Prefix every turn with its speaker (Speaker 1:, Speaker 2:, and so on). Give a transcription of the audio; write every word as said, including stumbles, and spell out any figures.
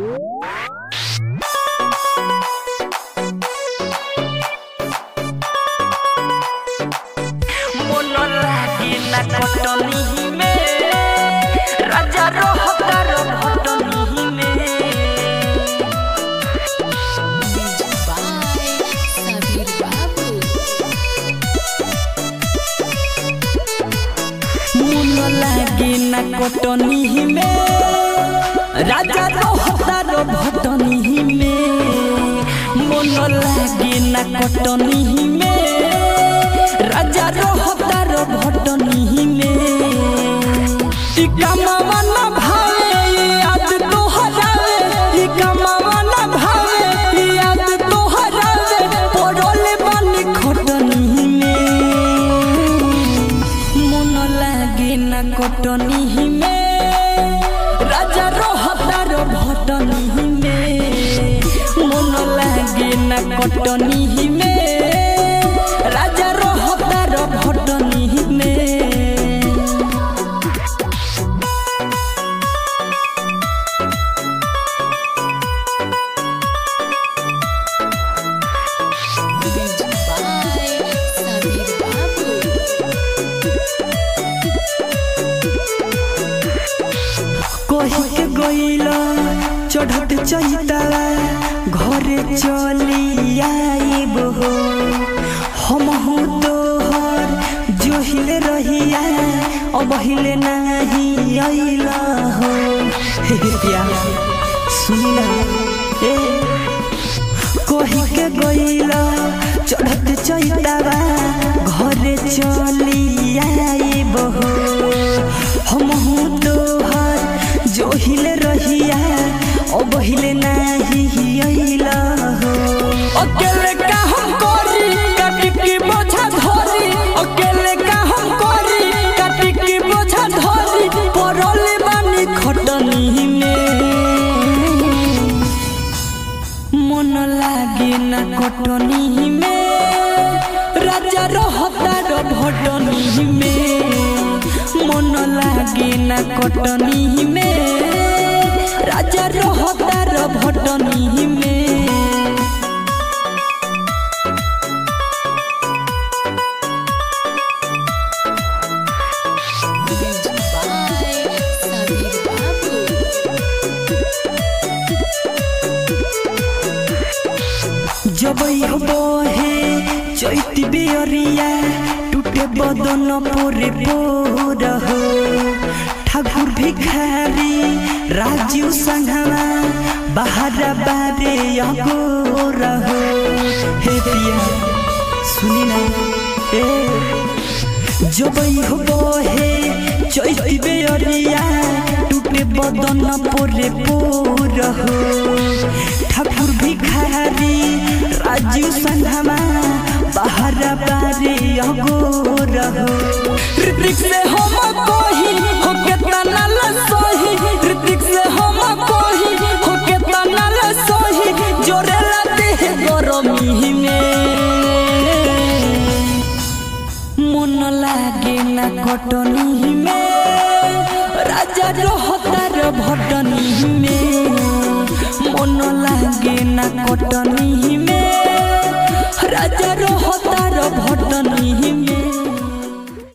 Speaker 1: भटनी में राजा रहतार भटनी में मन लागे ना कटनी में राजा रहतार भटनी में मन लागे ना कटनी में राजा रहतार भटनी में ई कमावा ना भावे याद तो हरावे ई कमावा ना भावे याद तो हरावे पड़ले बानी खटनी में मन लागे ना कटनी में राजा रहतार भटनी में मन लागे ना कटनी में राजा रहतार भटनी में कही के गईला चढ़त चैता घरे चली आइब हो हम तोहर जोहिले रहिया अब हिले नहीं आइला हो हे प्यार सुनी ना ए कही के गईला चढ़त चैता घरे चली आइब हो हम तोहर जोहिले रहिया अब हिले नहीं आइला हो अकेले का हम करी काटी की बोझा धरी अकेले का हम करी काटी की बोझा धरी पड़ले बानी खटनी में मन लागे ना कटनी में राजा रहतार भटनी में मन लागे ना कटनी में राजा रहतार भटनी में जबई बहे चैती बेअरिया टूटे बदन पोरे पोर हो ठाकुर भिखारी राजू संघवा बाहर बारे अगोर हो हे पिया सुनी ना ए जबई बहे चैती बेअरिया टूटे बदन पोरे पोर हो ठाकुर भिखारी राजू संघवा बाहर बारे अगोर हो ऋतिक से हम कोही हो केतना ल सही ऋतिक से हम कोही हो केतना ल सही जोरे लाते है गरमी में मन लागे ना कटनी में राजा रहतार भटनी में मन लागे ना कटनी में राजा रहतार भटनी में।